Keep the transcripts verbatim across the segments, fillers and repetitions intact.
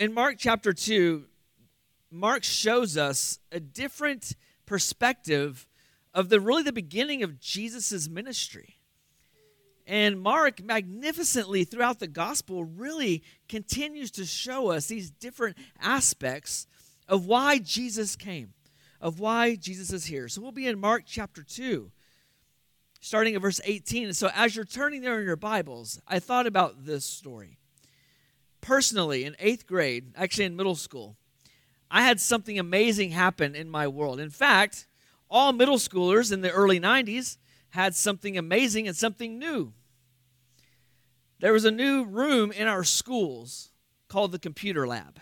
in Mark chapter two, Mark shows us a different perspective of the really the beginning of Jesus' ministry. And Mark magnificently throughout the gospel really continues to show us these different aspects of why Jesus came, of why Jesus is here. So we'll be in Mark chapter two, starting at verse eighteen. And so as you're turning there in your Bibles, I thought about this story. Personally, in eighth grade, actually in middle school, I had something amazing happen in my world. In fact, all middle schoolers in the early nineties had something amazing and something new. There was a new room in our schools called the computer lab.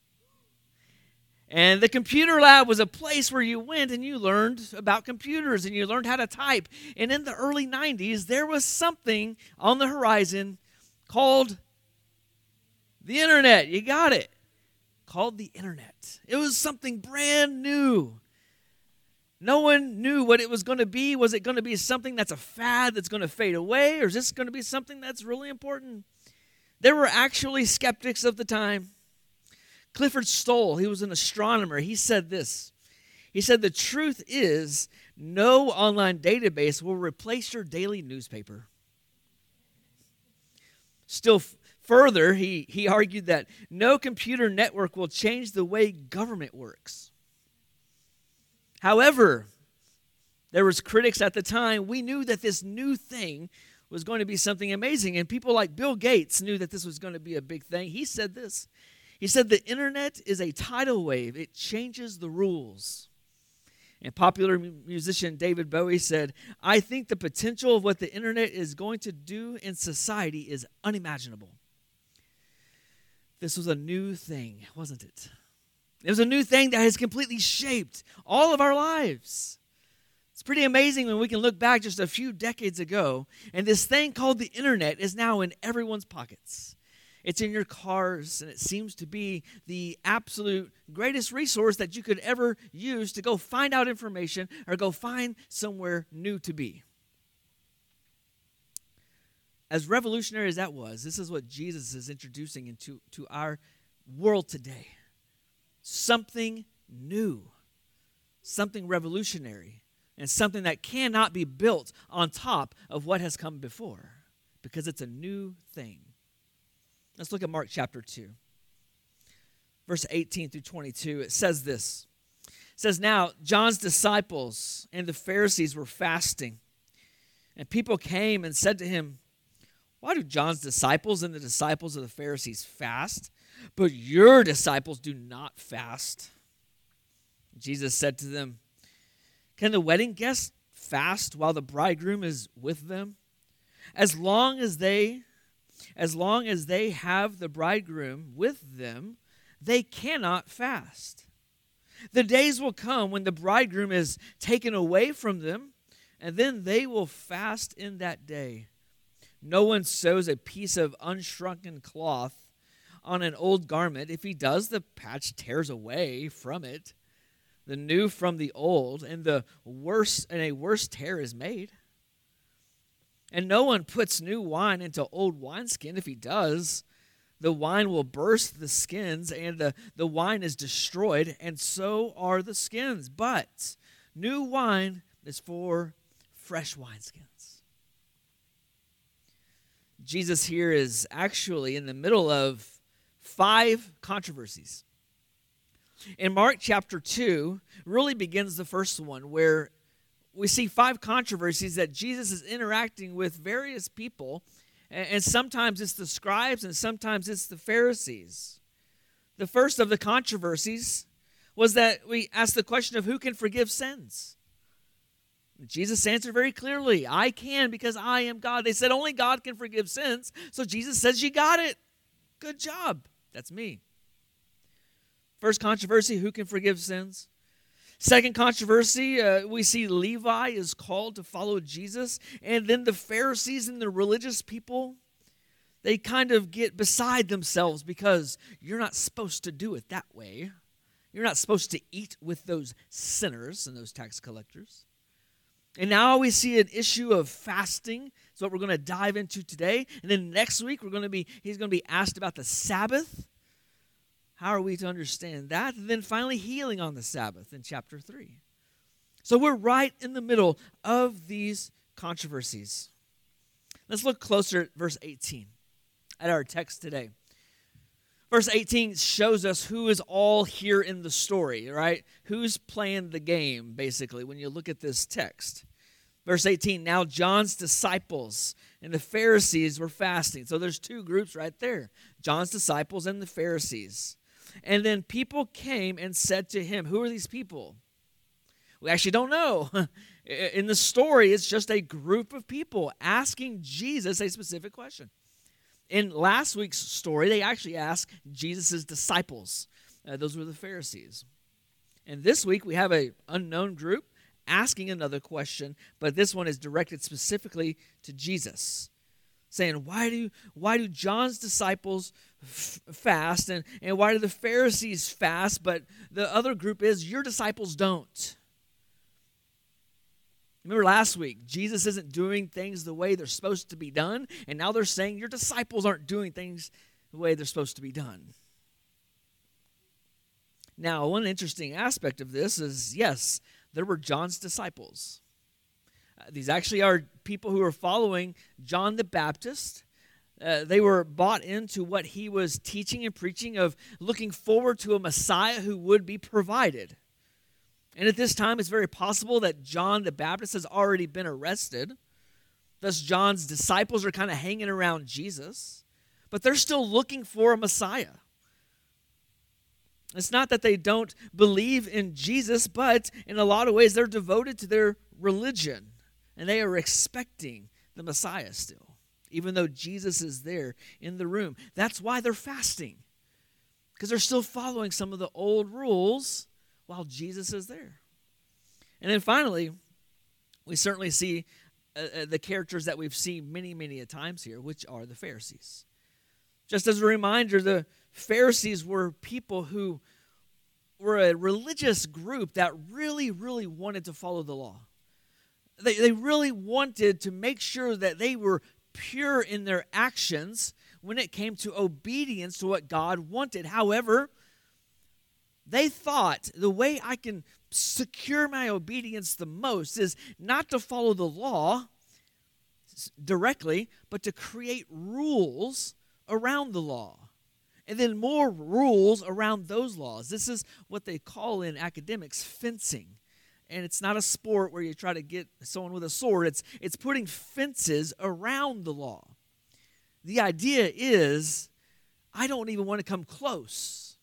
And the computer lab was a place where you went and you learned about computers and you learned how to type. And in the early nineties, there was something on the horizon called the internet. You got it. Called the internet. It was something brand new. No one knew what it was going to be. Was it going to be something that's a fad that's going to fade away? Or is this going to be something that's really important? There were actually skeptics of the time. Clifford Stoll, he was an astronomer. He said this. He said, the truth is no online database will replace your daily newspaper. Still f- further, he, he argued that no computer network will change the way government works. However, there was critics at the time. We knew that this new thing was going to be something amazing. And people like Bill Gates knew that this was going to be a big thing. He said this. He said, the internet is a tidal wave. It changes the rules. And popular musician David Bowie said, I think the potential of what the internet is going to do in society is unimaginable. This was a new thing, wasn't it? It was a new thing that has completely shaped all of our lives. It's pretty amazing when we can look back just a few decades ago, and this thing called the internet is now in everyone's pockets. It's in your cars, and it seems to be the absolute greatest resource that you could ever use to go find out information or go find somewhere new to be. As revolutionary as that was, this is what Jesus is introducing into to our world today. Something new, something revolutionary, and something that cannot be built on top of what has come before, because it's a new thing. Let's look at Mark chapter two, verse eighteen through twenty-two. It says this. It says, now John's disciples and the Pharisees were fasting, and people came and said to him, why do John's disciples and the disciples of the Pharisees fast, but your disciples do not fast? Jesus said to them, can the wedding guests fast while the bridegroom is with them? As long as they, as long as they have the bridegroom with them, they cannot fast. The days will come when the bridegroom is taken away from them, and then they will fast in that day. No one sews a piece of unshrunken cloth on an old garment. If he does, the patch tears away from it, the new from the old, and the worse and a worse tear is made. And no one puts new wine into old wineskin. If he does, the wine will burst the skins, and the, the wine is destroyed, and so are the skins. But new wine is for fresh wineskins. Jesus here is actually in the middle of five controversies. In Mark chapter two, really begins the first one, where we see five controversies that Jesus is interacting with various people, and sometimes it's the scribes and sometimes it's the Pharisees. The first of the controversies was that we asked the question of who can forgive sins. Jesus answered very clearly, I can because I am God. They said only God can forgive sins, so Jesus says you got it. Good job. That's me. First controversy, who can forgive sins? Second controversy, uh, we see Levi is called to follow Jesus, and then the Pharisees and the religious people, they kind of get beside themselves because you're not supposed to do it that way. You're not supposed to eat with those sinners and those tax collectors. And now we see an issue of fasting. That's what we're going to dive into today. And then next week, we're going to be he's going to be asked about the Sabbath. how are we to understand that? And then finally, healing on the Sabbath in chapter three. So we're right in the middle of these controversies. Let's look closer at verse eighteen, at our text today. Verse eighteen shows us who is all here in the story, right? Who's playing the game, basically, when you look at this text. Verse eighteen, now John's disciples and the Pharisees were fasting. So there's two groups right there, John's disciples and the Pharisees. And then people came and said to him, who are these people? We actually don't know. In the story, it's just a group of people asking Jesus a specific question. In last week's story, they actually asked Jesus' disciples. Uh, those were the Pharisees. And this week, we have an unknown group asking another question, but this one is directed specifically to Jesus, saying, why do why do John's disciples f- fast, and, and why do the Pharisees fast, but the other group is, your disciples don't? Remember last week, Jesus isn't doing things the way they're supposed to be done, and now they're saying your disciples aren't doing things the way they're supposed to be done. Now, one interesting aspect of this is, yes, there were John's disciples. Uh, these actually are people who are following John the Baptist. Uh, they were bought into what he was teaching and preaching of looking forward to a Messiah who would be provided. And at this time, it's very possible that John the Baptist has already been arrested. Thus, John's disciples are kind of hanging around Jesus, but they're still looking for a Messiah. It's not that they don't believe in Jesus, but in a lot of ways, they're devoted to their religion, and they are expecting the Messiah still, even though Jesus is there in the room. That's why they're fasting, because they're still following some of the old rules while Jesus is there. And then finally, we certainly see uh, the characters that we've seen many, many a times here, which are the Pharisees. Just as a reminder, the Pharisees were people who were a religious group that really, really wanted to follow the law. They, they really wanted to make sure that they were pure in their actions when it came to obedience to what God wanted. However, they thought the way I can secure my obedience the most is not to follow the law directly, but to create rules around the law. And then more rules around those laws. This is what they call in academics fencing. And it's not a sport where you try to get someone with a sword. It's, it's putting fences around the law. The idea is, I don't even want to come close.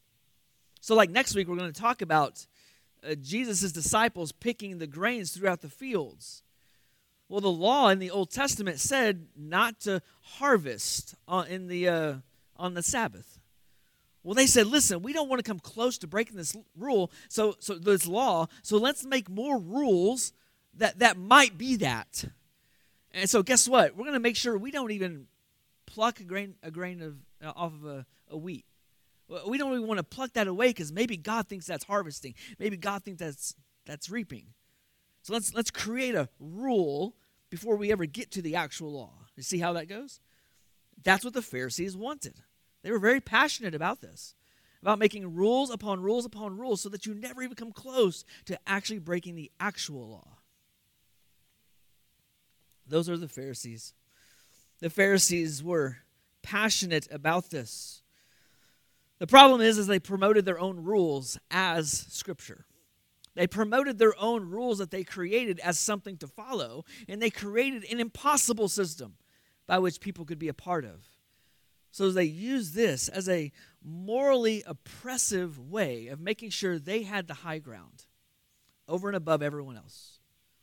So like next week, we're going to talk about uh, Jesus' disciples picking the grains throughout the fields. Well, the law in the Old Testament said not to harvest uh, in the uh, on the Sabbath. Well, they said, listen, we don't want to come close to breaking this rule, so so this law, so let's make more rules that, that might be that. And so guess what? We're going to make sure we don't even pluck a grain a grain of uh, off of a, a wheat. We don't even want to pluck that away because maybe God thinks that's harvesting. Maybe God thinks that's that's reaping. So let's let's create a rule before we ever get to the actual law. You see how that goes? That's what the Pharisees wanted. They were very passionate about this, about making rules upon rules upon rules so that you never even come close to actually breaking the actual law. Those are the Pharisees. The Pharisees were passionate about this. The problem is, is they promoted their own rules as Scripture. They promoted their own rules that they created as something to follow, and they created an impossible system by which people could be a part of. So they used this as a morally oppressive way of making sure they had the high ground over and above everyone else.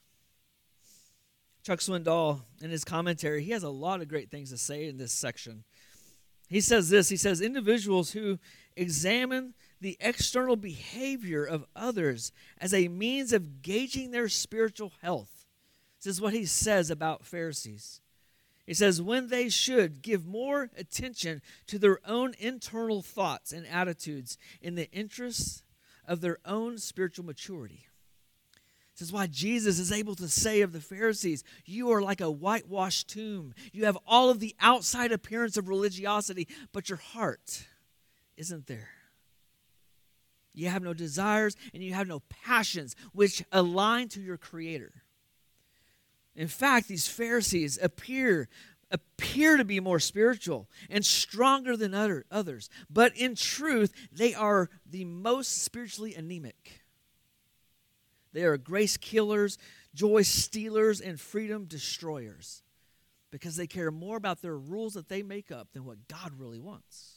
Chuck Swindoll, in his commentary, he has a lot of great things to say in this section. He says this, he says, individuals who examine the external behavior of others as a means of gauging their spiritual health. This is what he says about Pharisees. He says, when they should give more attention to their own internal thoughts and attitudes in the interests of their own spiritual maturity. This is why Jesus is able to say of the Pharisees, you are like a whitewashed tomb. You have all of the outside appearance of religiosity, but your heart isn't there. You have no desires, and you have no passions which align to your Creator. In fact, these Pharisees appear, appear to be more spiritual and stronger than other, others. But in truth, they are the most spiritually anemic. They are grace killers, joy stealers, and freedom destroyers because they care more about their rules that they make up than what God really wants.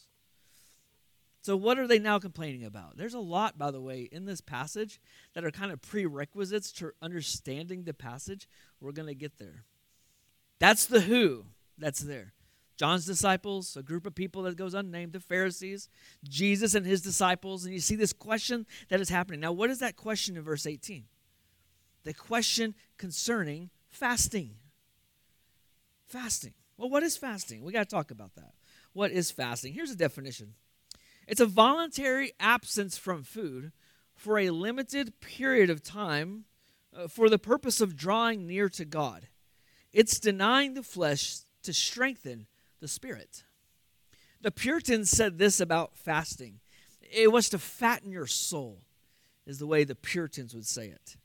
So what are they now complaining about? There's a lot, by the way, in this passage that are kind of prerequisites to understanding the passage. We're going to get there. That's the who that's there. John's disciples, a group of people that goes unnamed, the Pharisees, Jesus and his disciples, and you see this question that is happening. Now, what is that question in verse eighteen? The question concerning fasting. Fasting. Well, what is fasting? We got to talk about that. What is fasting? Here's a definition. It's a voluntary absence from food for a limited period of time uh, for the purpose of drawing near to God. It's denying the flesh to strengthen the spirit. The Puritans said this about fasting. It was to fatten your soul, is the way the Puritans would say it.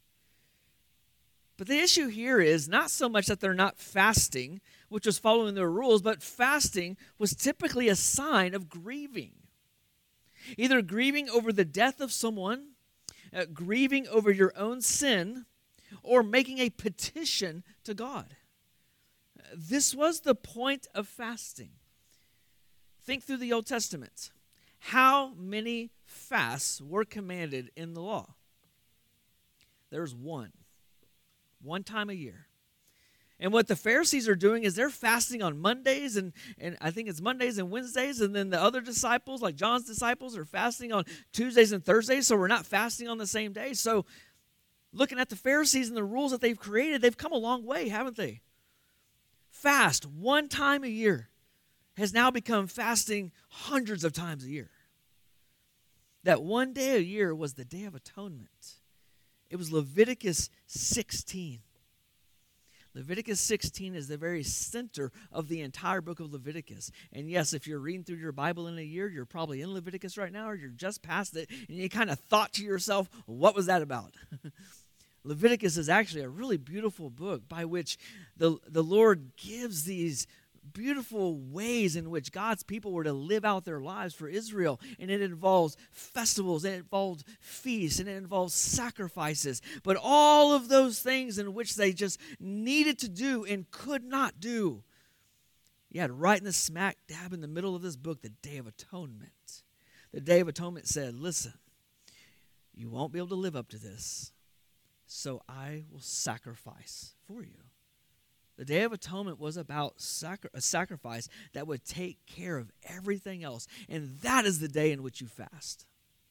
But the issue here is not so much that they're not fasting, which was following their rules, but fasting was typically a sign of grieving. Either grieving over the death of someone, uh, grieving over your own sin, or making a petition to God. This was the point of fasting. Think through the Old Testament. How many fasts were commanded in the law? There's one. One time a year. And what the Pharisees are doing is they're fasting on Mondays, and, and I think it's Mondays and Wednesdays, and then the other disciples, like John's disciples, are fasting on Tuesdays and Thursdays, so we're not fasting on the same day. So looking at the Pharisees and the rules that they've created, they've come a long way, haven't they? Fast one time a year has now become fasting hundreds of times a year. That one day a year was the Day of Atonement. It was Leviticus sixteen. Leviticus sixteen is the very center of the entire book of Leviticus. And yes, if you're reading through your Bible in a year, you're probably in Leviticus right now, or you're just past it, and you kind of thought to yourself, what was that about? Leviticus is actually a really beautiful book by which the, the Lord gives these beautiful ways in which God's people were to live out their lives for Israel. And it involves festivals, and it involves feasts, and it involves sacrifices. But all of those things in which they just needed to do and could not do. You had right in the smack dab in the middle of this book, the Day of Atonement. The Day of Atonement said, listen, you won't be able to live up to this, so I will sacrifice for you. The Day of Atonement was about sacri- a sacrifice that would take care of everything else. And that is the day in which you fast.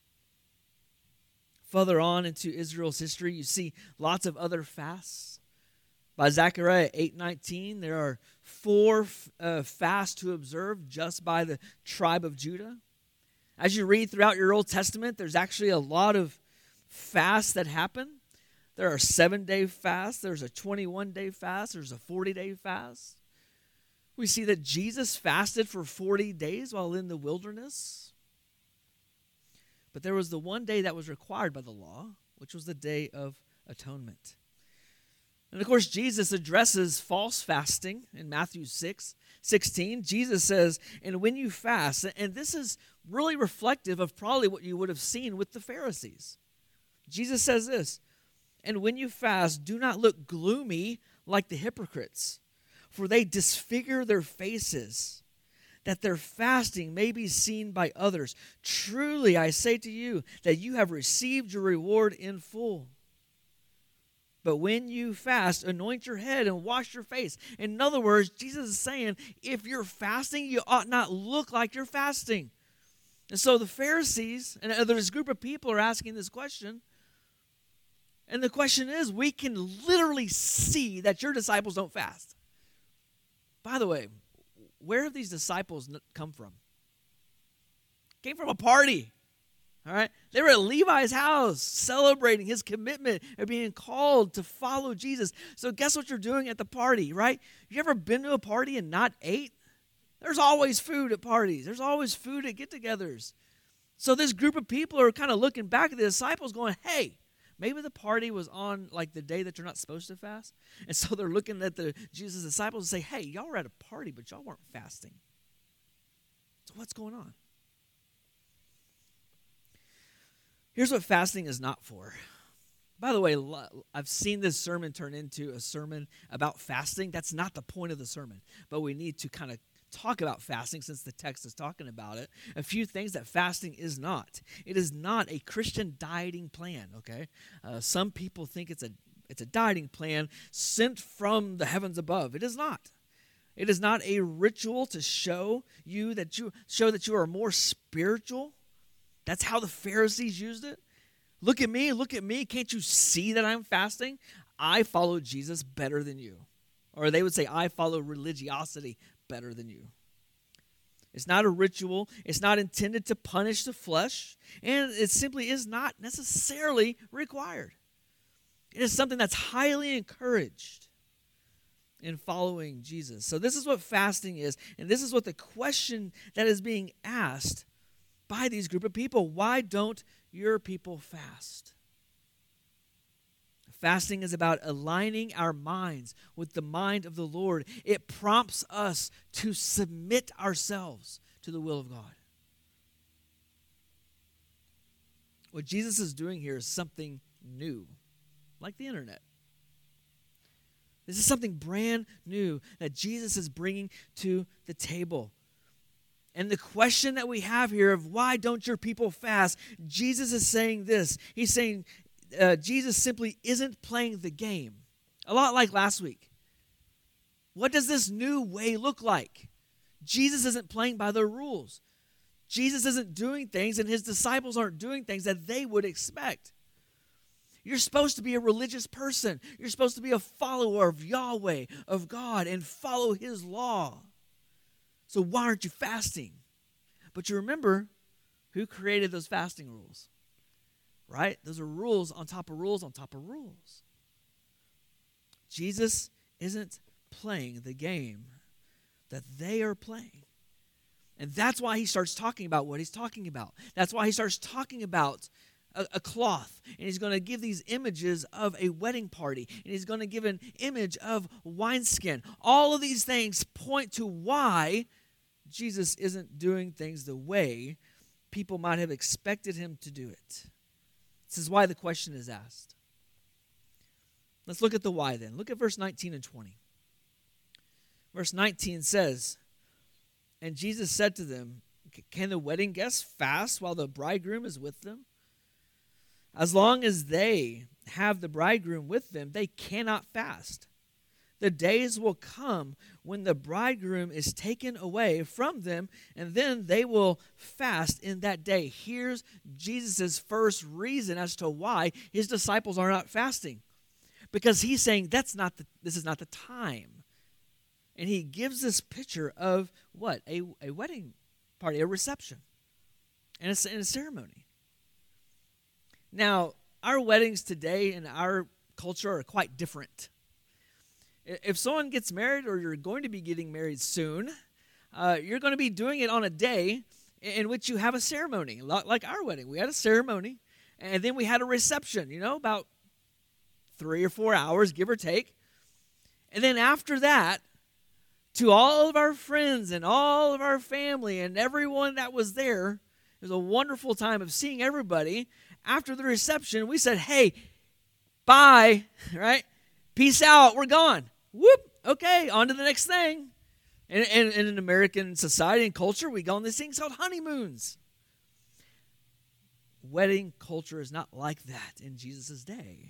Further on into Israel's history, you see lots of other fasts. By Zechariah eight nineteen, there are four uh, fasts to observe just by the tribe of Judah. As you read throughout your Old Testament, there's actually a lot of fasts that happen. There are seven-day fasts. There's a twenty-one-day fast. There's a forty-day fast. We see that Jesus fasted for forty days while in the wilderness. But there was the one day that was required by the law, which was the Day of Atonement. And of course, Jesus addresses false fasting in Matthew six sixteen. Jesus says, and when you fast, and this is really reflective of probably what you would have seen with the Pharisees. Jesus says this, and when you fast, do not look gloomy like the hypocrites, for they disfigure their faces, that their fasting may be seen by others. Truly, I say to you, that you have received your reward in full. But when you fast, anoint your head and wash your face. In other words, Jesus is saying, if you're fasting, you ought not look like you're fasting. And so the Pharisees and this group of people are asking this question. And the question is, we can literally see that your disciples don't fast. By the way, where have these disciples come from? Came from a party. All right? They were at Levi's house celebrating his commitment of being called to follow Jesus. So guess what you're doing at the party, right? You ever been to a party and not ate? There's always food at parties. There's always food at get-togethers. So this group of people are kind of looking back at the disciples going, hey, maybe the party was on like the day that you're not supposed to fast. And so they're looking at the Jesus' disciples and say, hey, y'all were at a party, but y'all weren't fasting. So what's going on? Here's what fasting is not for. By the way, I've seen this sermon turn into a sermon about fasting. That's not the point of the sermon, but we need to kind of talk about fasting since the text is talking about it. A few things that fasting is not. It is not a Christian dieting plan, okay? Uh, some people think it's a it's a dieting plan sent from the heavens above. It is not. It is not a ritual to show you that you show that you are more spiritual. That's how the Pharisees used it. Look at me, look at me. Can't you see that I'm fasting? I follow Jesus better than you. Or they would say, I follow religiosity better than you. It's not a ritual. It's not intended to punish the flesh. And it simply is not necessarily required. It is something that's highly encouraged in following Jesus. So this is what fasting is. And this is what the question that is being asked by these group of people. Why don't your people fast? Fasting is about aligning our minds with the mind of the Lord. It prompts us to submit ourselves to the will of God. What Jesus is doing here is something new, like the internet. This is something brand new that Jesus is bringing to the table. And the question that we have here of why don't your people fast, Jesus is saying this. He's saying uh, Jesus simply isn't playing the game. A lot like last week. What does this new way look like? Jesus isn't playing by the rules. Jesus isn't doing things, and his disciples aren't doing things that they would expect. You're supposed to be a religious person. You're supposed to be a follower of Yahweh, of God, and follow his law. So why aren't you fasting? But you remember who created those fasting rules, right? Those are rules on top of rules on top of rules. Jesus isn't playing the game that they are playing. And that's why he starts talking about what he's talking about. That's why he starts talking about a, a cloth. And he's going to give these images of a wedding party. And he's going to give an image of wineskin. All of these things point to why Jesus isn't doing things the way people might have expected him to do it. This is why the question is asked. Let's look at the why then. Look at verse nineteen and twenty. Verse nineteen says, and Jesus said to them, can the wedding guests fast while the bridegroom is with them? As long as they have the bridegroom with them, they cannot fast. The days will come when the bridegroom is taken away from them, and then they will fast in that day. Here's Jesus' first reason as to why his disciples are not fasting. Because he's saying that's not the, this is not the time. And he gives this picture of what? A, a wedding party, a reception, and a, and a ceremony. Now, our weddings today in our culture are quite different. If someone gets married or you're going to be getting married soon, uh, you're going to be doing it on a day in which you have a ceremony, like our wedding. We had a ceremony, and then we had a reception, you know, about three or four hours, give or take. And then after that, to all of our friends and all of our family and everyone that was there, it was a wonderful time of seeing everybody. After the reception, we said, hey, bye, right? Peace out, we're gone. Whoop, okay, on to the next thing. And, and, and in American society and culture, we go on these things called honeymoons. Wedding culture is not like that in Jesus' day.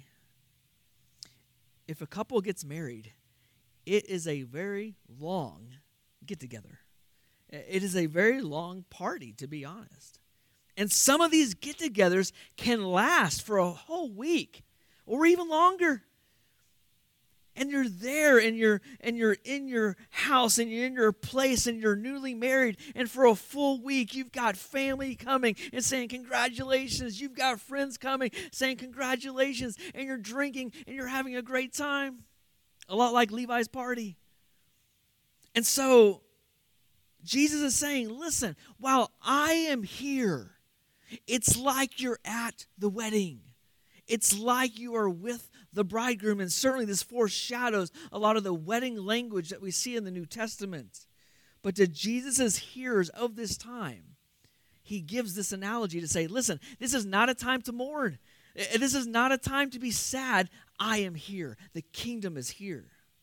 If a couple gets married, it is a very long get-together. It is a very long party, to be honest. And some of these get-togethers can last for a whole week or even longer. And you're there, and you're and you're in your house, and you're in your place, and you're newly married, and for a full week, you've got family coming and saying congratulations. You've got friends coming saying congratulations, and you're drinking, and you're having a great time. A lot like Levi's party. And so, Jesus is saying, listen, while I am here, It's like you're at the wedding. It's like you are with the bridegroom, and certainly this foreshadows a lot of the wedding language that we see in the New Testament. But to Jesus' hearers of this time, he gives this analogy to say, listen, this is not a time to mourn. This is not a time to be sad. I am here. The kingdom is here.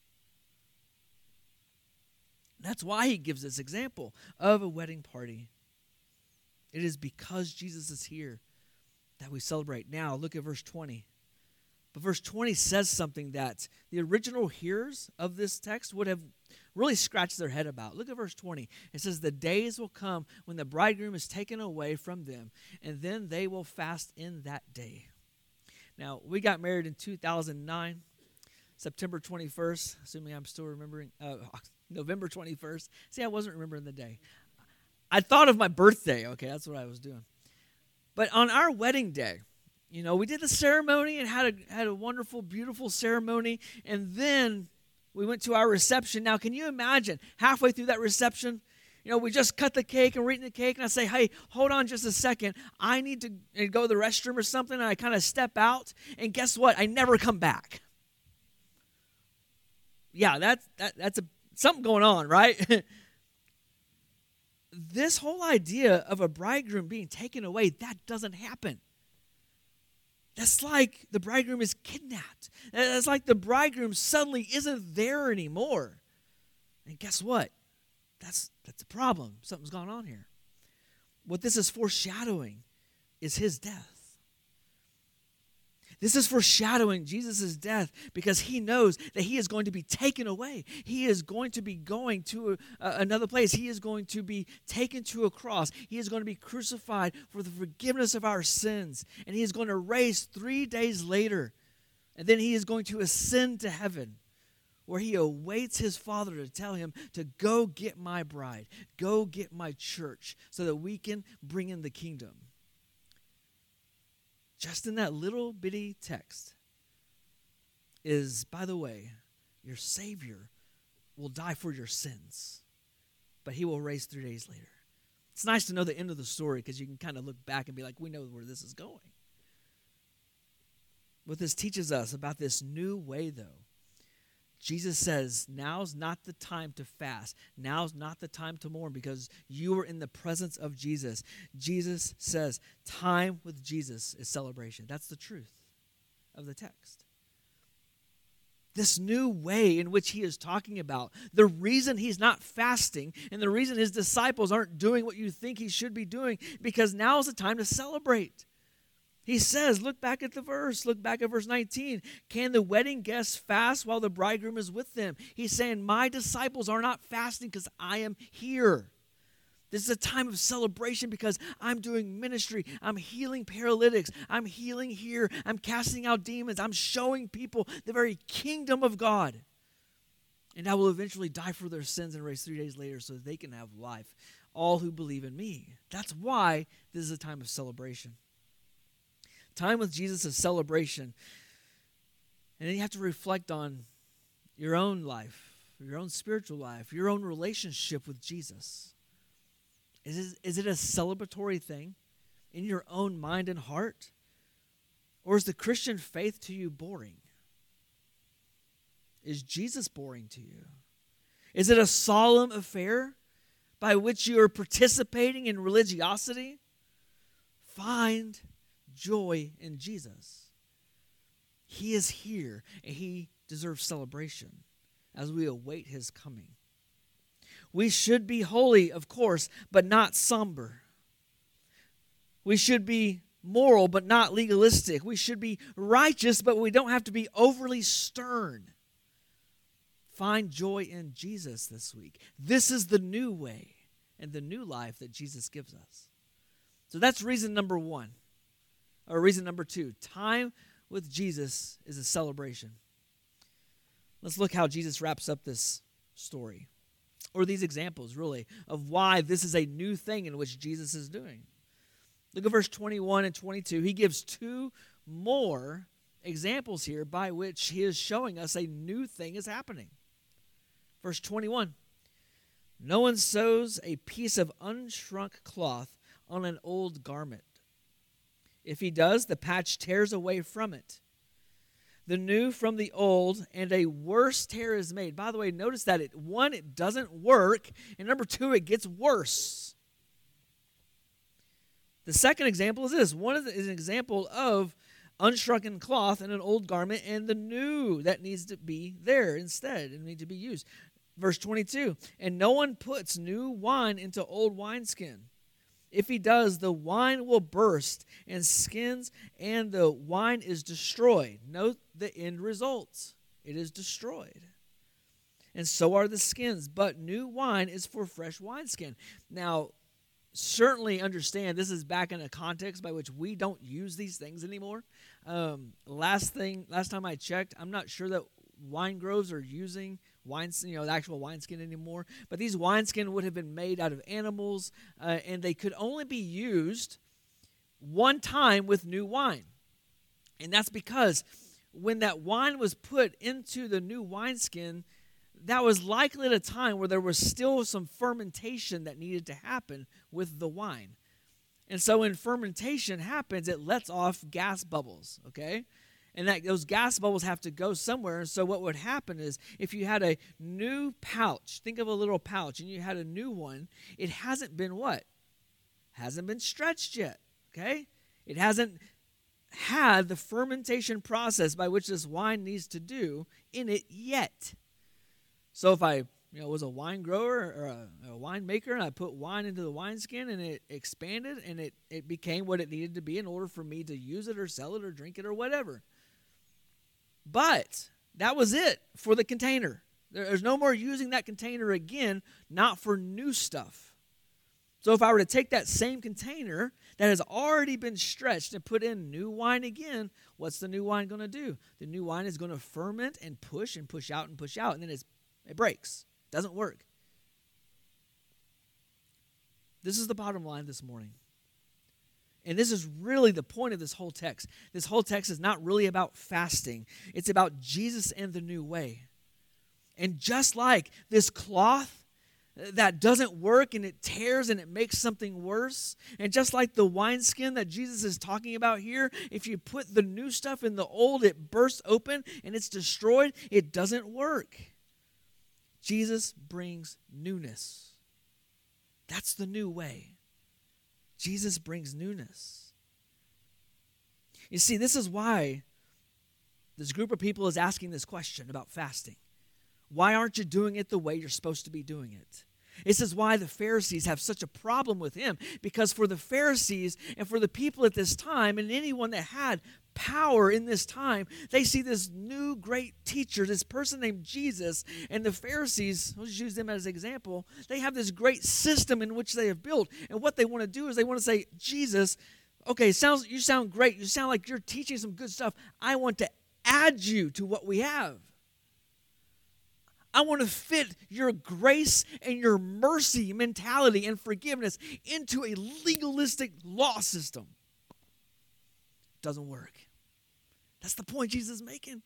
That's why he gives this example of a wedding party. It is because Jesus is here that we celebrate. Now, look at verse twenty. But verse twenty says something that the original hearers of this text would have really scratched their head about. Look at verse twenty. It says, the days will come when the bridegroom is taken away from them, and then they will fast in that day. Now, we got married in two thousand nine, September twenty-first, assuming I'm still remembering, uh, November twenty-first. See, I wasn't remembering the day. I thought of my birthday. Okay, that's what I was doing. But on our wedding day, you know, we did the ceremony and had a had a wonderful, beautiful ceremony, and then we went to our reception. Now, can you imagine halfway through that reception, you know, we just cut the cake and we're eating the cake, and I say, hey, hold on just a second. I need to go to the restroom or something, and I kind of step out, and guess what? I never come back. Yeah, that's, that, that's a, something going on, right? This whole idea of a bridegroom being taken away, that doesn't happen. That's like the bridegroom is kidnapped. It's like the bridegroom suddenly isn't there anymore. And guess what? That's that's a problem. Something's gone on here. What this is foreshadowing is his death. This is foreshadowing Jesus' death because he knows that he is going to be taken away. He is going to be going to a, a, another place. He is going to be taken to a cross. He is going to be crucified for the forgiveness of our sins. And he is going to rise three days later. And then he is going to ascend to heaven, where he awaits his Father to tell him to go get my bride, go get my church, so that we can bring in the kingdom. Just in that little bitty text is, by the way, your Savior will die for your sins, but he will rise three days later. It's nice to know the end of the story because you can kind of look back and be like, we know where this is going. What this teaches us about this new way, though, Jesus says, now's not the time to fast. Now's not the time to mourn because you are in the presence of Jesus. Jesus says, time with Jesus is celebration. That's the truth of the text. This new way in which he is talking about, the reason he's not fasting and the reason his disciples aren't doing what you think he should be doing, because now is the time to celebrate. He says, look back at the verse, look back at verse nineteen. Can the wedding guests fast while the bridegroom is with them? He's saying, my disciples are not fasting because I am here. This is a time of celebration because I'm doing ministry. I'm healing paralytics. I'm healing here. I'm casting out demons. I'm showing people the very kingdom of God. And I will eventually die for their sins and rise three days later so that they can have life. All who believe in me. That's why this is a time of celebration. Time with Jesus is celebration. And then you have to reflect on your own life, your own spiritual life, your own relationship with Jesus. Is it, is it a celebratory thing in your own mind and heart? Or is the Christian faith to you boring? Is Jesus boring to you? Is it a solemn affair by which you are participating in religiosity? Find joy in Jesus. He is here, and he deserves celebration as we await his coming. We should be holy, of course, but not somber. We should be moral, but not legalistic. We should be righteous, but we don't have to be overly stern. Find joy in Jesus this week. This is the new way and the new life that Jesus gives us. So that's reason number one. Or reason number two, time with Jesus is a celebration. Let's look how Jesus wraps up this story, or these examples, really, of why this is a new thing in which Jesus is doing. Look at verse twenty-one and twenty-two. He gives two more examples here by which he is showing us a new thing is happening. Verse twenty-one, no one sews a piece of unshrunk cloth on an old garment. If he does, the patch tears away from it. The new from the old, and a worse tear is made. By the way, notice that it one, it doesn't work, and number two, it gets worse. The second example is this. One is an example of unshrunken cloth in an old garment, and the new that needs to be there instead and need to be used. Verse twenty-two, and no one puts new wine into old wineskin. If he does, the wine will burst and skins, and the wine is destroyed. Note the end results. It is destroyed. And so are the skins. But new wine is for fresh wineskin. Now, certainly understand this is back in a context by which we don't use these things anymore. Um, last thing, last time I checked, I'm not sure that wine groves are using wine, you know, the actual wineskin anymore. But these wineskin would have been made out of animals, uh, and they could only be used one time with new wine. And that's because when that wine was put into the new wineskin, that was likely at a time where there was still some fermentation that needed to happen with the wine. And so when fermentation happens, it lets off gas bubbles, okay? And that those gas bubbles have to go somewhere. And so what would happen is if you had a new pouch, think of a little pouch, and you had a new one, it hasn't been what? Hasn't been stretched yet, okay? It hasn't had the fermentation process by which this wine needs to do in it yet. So if I you know, was a wine grower or a, a wine maker, and I put wine into the wineskin, and it expanded, and it, it became what it needed to be in order for me to use it or sell it or drink it or whatever. But that was it for the container. There's no more using that container again, not for new stuff. So if I were to take that same container that has already been stretched and put in new wine again, what's the new wine going to do? The new wine is going to ferment and push and push out and push out, and then it's, it breaks. It doesn't work. This is the bottom line this morning. And this is really the point of this whole text. This whole text is not really about fasting. It's about Jesus and the new way. And just like this cloth that doesn't work and it tears and it makes something worse, and just like the wineskin that Jesus is talking about here, if you put the new stuff in the old, it bursts open and it's destroyed. It doesn't work. Jesus brings newness. That's the new way. Jesus brings newness. You see, this is why this group of people is asking this question about fasting. Why aren't you doing it the way you're supposed to be doing it? This is why the Pharisees have such a problem with him. Because for the Pharisees and for the people at this time, and anyone that had power in this time, they see this new great teacher, this person named Jesus, and the Pharisees, let's use them as an example, they have this great system in which they have built, and what they want to do is they want to say, Jesus, okay, sounds you sound great, you sound like you're teaching some good stuff, I want to add you to what we have. I want to fit your grace and your mercy mentality and forgiveness into a legalistic law system. Doesn't work. That's the point Jesus is making.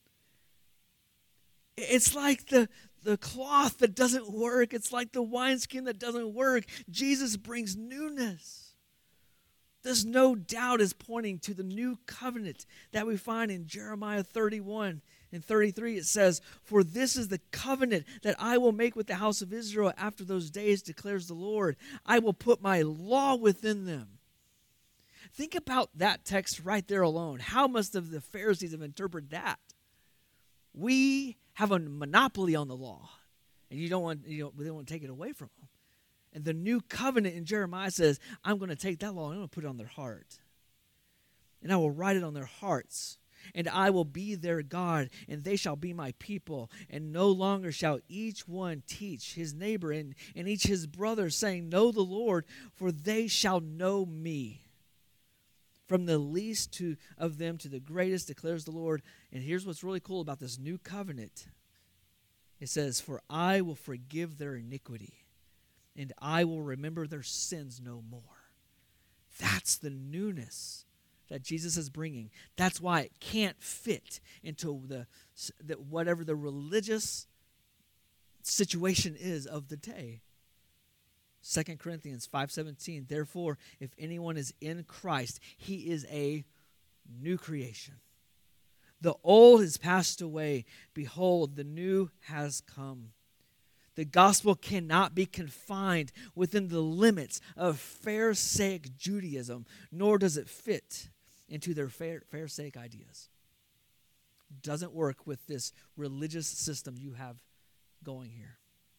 It's like the, the cloth that doesn't work. It's like the wineskin that doesn't work. Jesus brings newness. This no doubt is pointing to the new covenant that we find in Jeremiah thirty-one and thirty-three. It says, "For this is the covenant that I will make with the house of Israel after those days, declares the Lord. I will put my law within them." Think about that text right there alone. How must have the Pharisees have interpreted that? We have a monopoly on the law, and you don't want you don't, they don't want to take it away from them. And the new covenant in Jeremiah says, I'm going to take that law and I'm going to put it on their heart. And I will write it on their hearts. And I will be their God, and they shall be my people. And no longer shall each one teach his neighbor and, and each his brother, saying, Know the Lord, for they shall know me. From the least to of them to the greatest, declares the Lord. And here's what's really cool about this new covenant. It says, For I will forgive their iniquity, and I will remember their sins no more. That's the newness that Jesus is bringing. That's why it can't fit into the, the whatever the religious situation is of the day. Second Corinthians five seventeen, therefore, if anyone is in Christ, he is a new creation. The old has passed away. Behold, the new has come. The gospel cannot be confined within the limits of Pharisaic Judaism, nor does it fit into their Pharisaic ideas. Doesn't work with this religious system you have going here.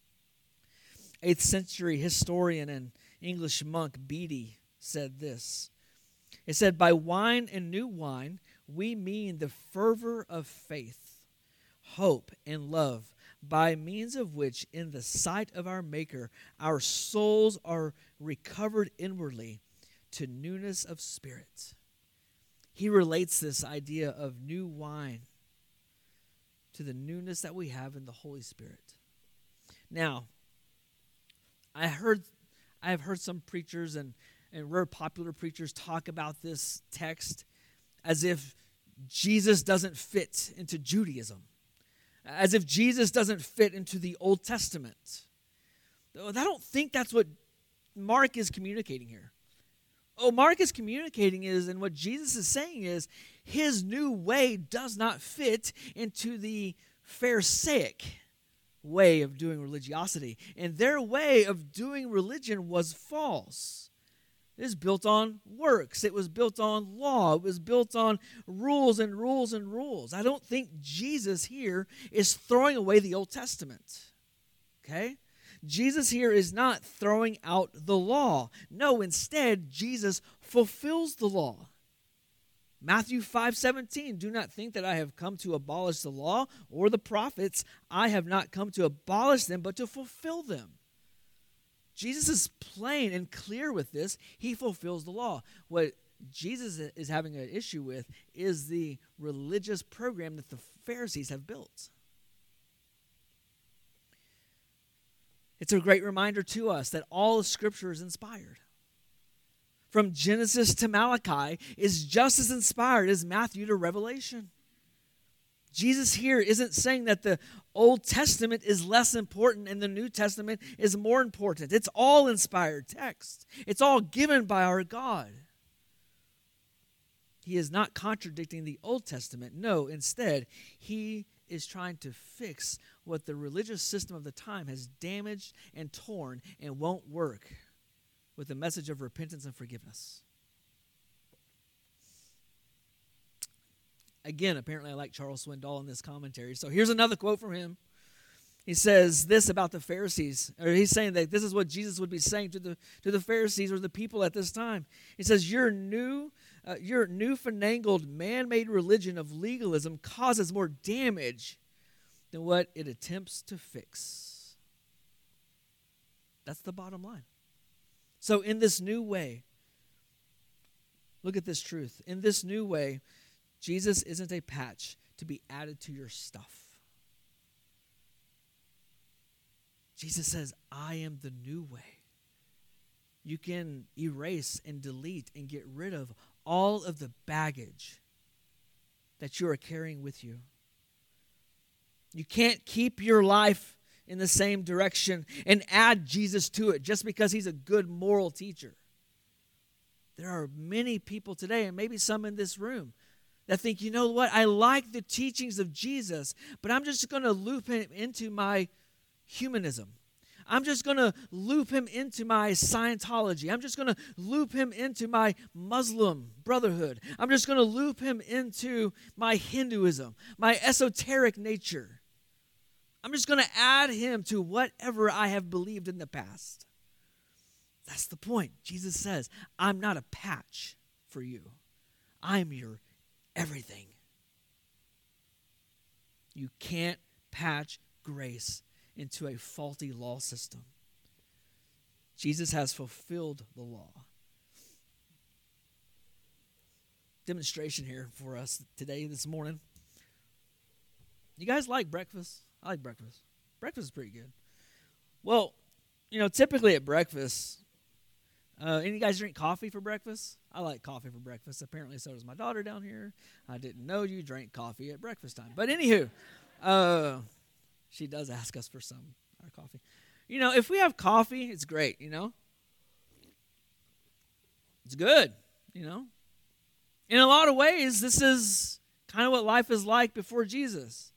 eighth century historian and English monk Bede said this. It said, by wine and new wine, we mean the fervor of faith, hope, and love, by means of which, in the sight of our Maker, our souls are recovered inwardly to newness of spirit. He relates this idea of new wine to the newness that we have in the Holy Spirit. Now, I heard, I have heard some preachers and, and very popular preachers talk about this text as if Jesus doesn't fit into Judaism, as if Jesus doesn't fit into the Old Testament. I don't think that's what Mark is communicating here. Oh, Mark is communicating is, and what Jesus is saying is, his new way does not fit into the Pharisaic way of doing religiosity. And their way of doing religion was false. It was built on works. It was built on law. It was built on rules and rules and rules. I don't think Jesus here is throwing away the Old Testament. Okay? Jesus here is not throwing out the law. No, instead, Jesus fulfills the law. Matthew five seventeen, do not think that I have come to abolish the law or the prophets. I have not come to abolish them, but to fulfill them. Jesus is plain and clear with this. He fulfills the law. What Jesus is having an issue with is the religious program that the Pharisees have built. It's a great reminder to us that all of Scripture is inspired. From Genesis to Malachi is just as inspired as Matthew to Revelation. Jesus here isn't saying that the Old Testament is less important and the New Testament is more important. It's all inspired text. It's all given by our God. He is not contradicting the Old Testament. No, instead, he is trying to fix what the religious system of the time has damaged and torn and won't work with the message of repentance and forgiveness. Again, apparently I like Charles Swindoll in this commentary. So here's another quote from him. He says this about the Pharisees, or he's saying that this is what Jesus would be saying to the to the Pharisees or the people at this time. He says, your new, uh, your new-fandangled man-made religion of legalism causes more damage than what it attempts to fix. That's the bottom line. So in this new way, look at this truth. In this new way, Jesus isn't a patch to be added to your stuff. Jesus says, I am the new way. You can erase and delete and get rid of all of the baggage that you are carrying with you. You can't keep your life in the same direction and add Jesus to it just because he's a good moral teacher. There are many people today, and maybe some in this room, that think, you know what, I like the teachings of Jesus, but I'm just going to loop him into my humanism. I'm just going to loop him into my Scientology. I'm just going to loop him into my Muslim brotherhood. I'm just going to loop him into my Hinduism, my esoteric nature. I'm just going to add him to whatever I have believed in the past. That's the point. Jesus says, I'm not a patch for you. I'm your everything. You can't patch grace into a faulty law system. Jesus has fulfilled the law. Demonstration here for us today, this morning. You guys like breakfast? I like breakfast. Breakfast is pretty good. Well, you know, typically at breakfast, uh, any of you guys drink coffee for breakfast? I like coffee for breakfast. Apparently so does my daughter down here. I didn't know you drank coffee at breakfast time. But anywho, uh, she does ask us for some, our coffee. You know, if we have coffee, it's great, you know. It's good, you know. In a lot of ways, this is kind of what life is like before Jesus.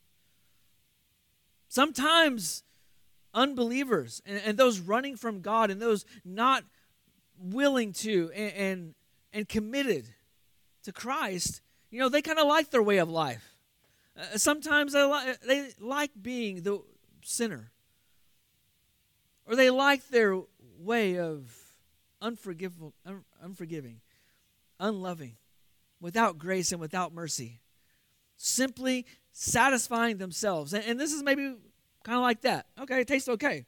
Sometimes unbelievers and, and those running from God and those not willing to and, and, and committed to Christ, you know, they kind of like their way of life. Uh, sometimes they, li- they like being the sinner. Or they like their way of unforgivable, un- unforgiving, unloving, without grace and without mercy. Simply satisfying themselves. And, and this is maybe kind of like that. Okay, it tastes okay.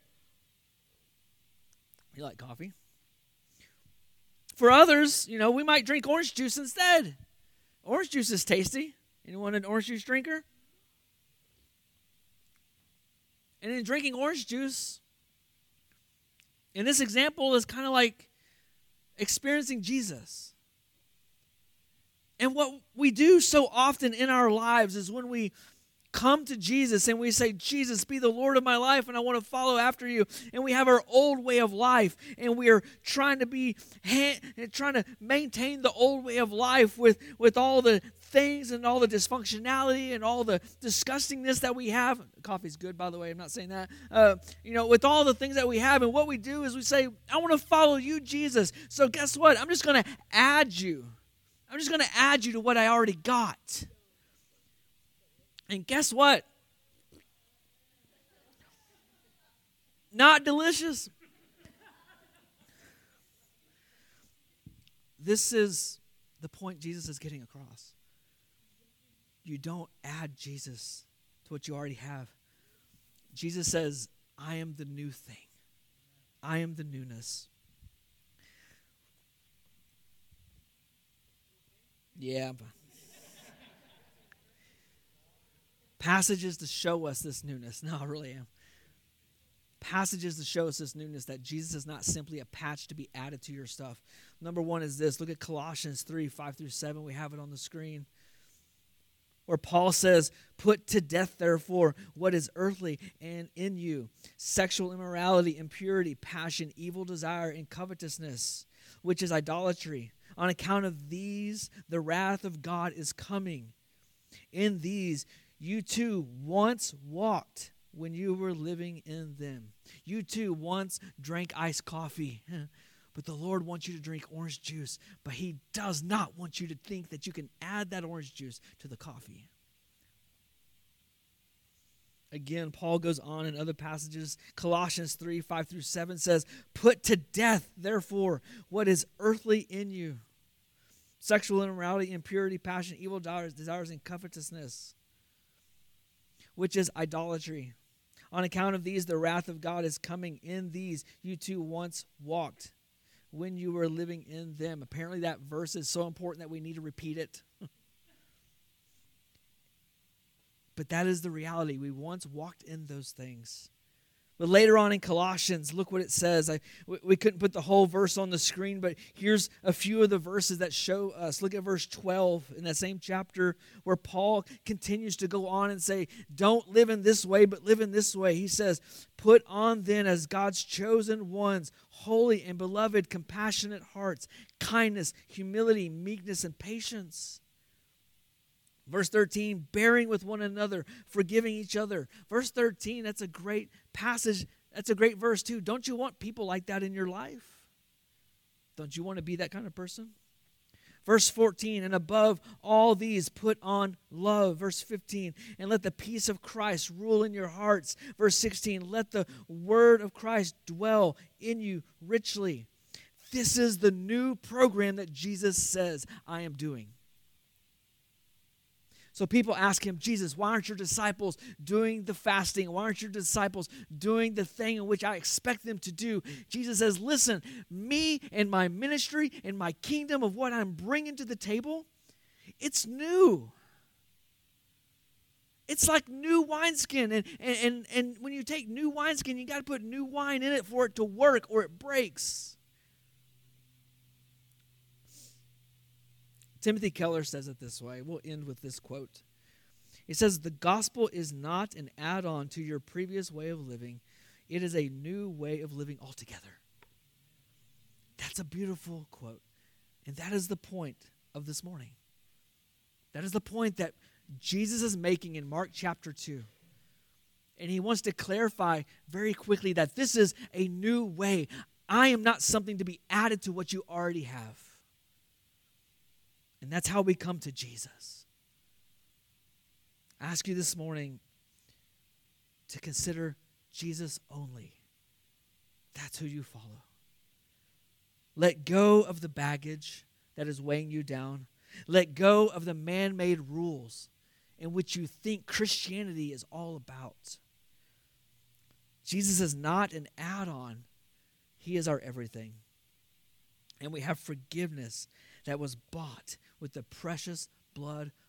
You like coffee? For others, you know, we might drink orange juice instead. Orange juice is tasty. Anyone an orange juice drinker? And in drinking orange juice, in this example, is kind of like experiencing Jesus. And what we do so often in our lives is when we come to Jesus and we say, Jesus, be the Lord of my life, and I want to follow after you. And we have our old way of life, and we are trying to be, trying to maintain the old way of life with, with all the things and all the dysfunctionality and all the disgustingness that we have. Coffee's good, by the way. I'm not saying that. Uh, you know, with all the things that we have, and what we do is we say, I want to follow you, Jesus. So guess what? I'm just going to add you. I'm just going to add you to what I already got. And guess what? Not delicious. This is the point Jesus is getting across. You don't add Jesus to what you already have. Jesus says, I am the new thing. I am the newness. Yeah. Passages to show us this newness. No, I really am. Passages to show us this newness, that Jesus is not simply a patch to be added to your stuff. Number one is this. Look at Colossians three, five through seven. We have it on the screen. Where Paul says, put to death, therefore, what is earthly and in you. Sexual immorality, impurity, passion, evil desire, and covetousness, which is idolatry. On account of these, the wrath of God is coming. In these, you too once walked when you were living in them. You too once drank iced coffee. But the Lord wants you to drink orange juice. But he does not want you to think that you can add that orange juice to the coffee. Again, Paul goes on in other passages. Colossians three, five through seven says, put to death, therefore, what is earthly in you. Sexual immorality, impurity, passion, evil desires, desires, and covetousness, which is idolatry. On account of these, the wrath of God is coming. In these, you too once walked when you were living in them. Apparently that verse is so important that we need to repeat it. But that is the reality. We once walked in those things. But later on in Colossians, look what it says. I, we, we couldn't put the whole verse on the screen, but here's a few of the verses that show us. Look at verse twelve in that same chapter where Paul continues to go on and say, don't live in this way, but live in this way. He says, put on then as God's chosen ones, holy and beloved, compassionate hearts, kindness, humility, meekness, and patience. Verse thirteen, bearing with one another, forgiving each other. Verse thirteen, that's a great passage. That's a great verse too. Don't you want people like that in your life? Don't you want to be that kind of person? Verse fourteen, and above all these put on love. Verse fifteen, and let the peace of Christ rule in your hearts. Verse sixteen, let the word of Christ dwell in you richly. This is the new program that Jesus says, I am doing. So people ask him, Jesus, why aren't your disciples doing the fasting? Why aren't your disciples doing the thing in which I expect them to do? Jesus says, listen, me and my ministry and my kingdom of what I'm bringing to the table, it's new. It's like new wineskin. And, and, and, and when you take new wineskin, you got to put new wine in it for it to work or it breaks. Timothy Keller says it this way. We'll end with this quote. He says, the gospel is not an add-on to your previous way of living. It is a new way of living altogether. That's a beautiful quote. And that is the point of this morning. That is the point that Jesus is making in Mark chapter two. And he wants to clarify very quickly that this is a new way. I am not something to be added to what you already have. And that's how we come to Jesus. I ask you this morning to consider Jesus only. That's who you follow. Let go of the baggage that is weighing you down. Let go of the man-made rules in which you think Christianity is all about. Jesus is not an add-on. He is our everything. And we have forgiveness that was bought with the precious blood